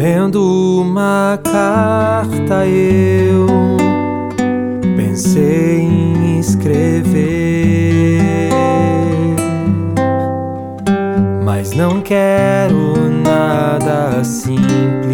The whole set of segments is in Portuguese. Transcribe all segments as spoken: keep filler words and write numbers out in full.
Lendo uma carta eu pensei em escrever, mas não quero nada simples.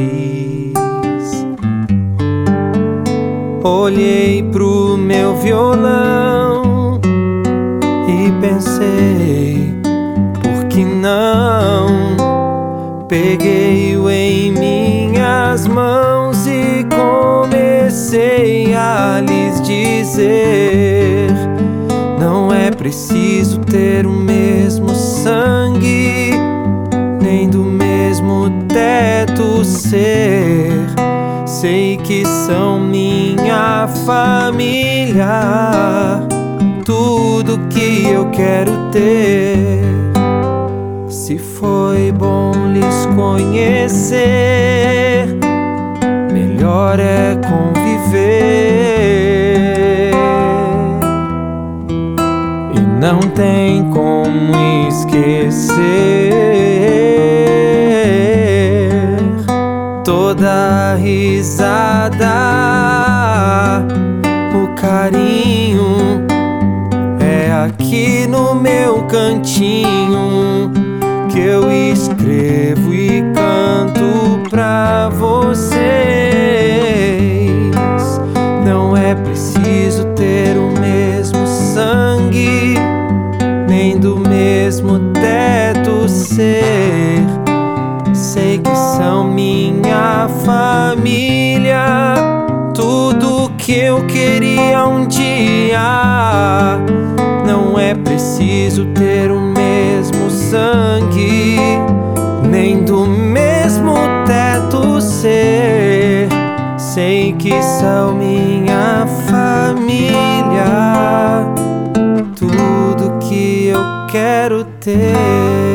Olhei pro meu violão e pensei, por que não? Peguei-o em minhas mãos e comecei a lhes dizer: não é preciso ter o mesmo sangue, nem do mesmo teto ser. Sei que são minha família, tudo que eu quero ter. Se foi bom lhes conhecer, melhor é conviver. E não tem como esquecer toda risada, o carinho é aqui no meu cantinho que eu escrevo e canto pra vocês. Não é preciso ter o mesmo sangue, nem do mesmo teto ser. Sei que são minha família, tudo que eu queria um dia. Não é preciso ter o mesmo sangue, nem do mesmo teto ser. Sei que são minha família, tudo que eu quero ter.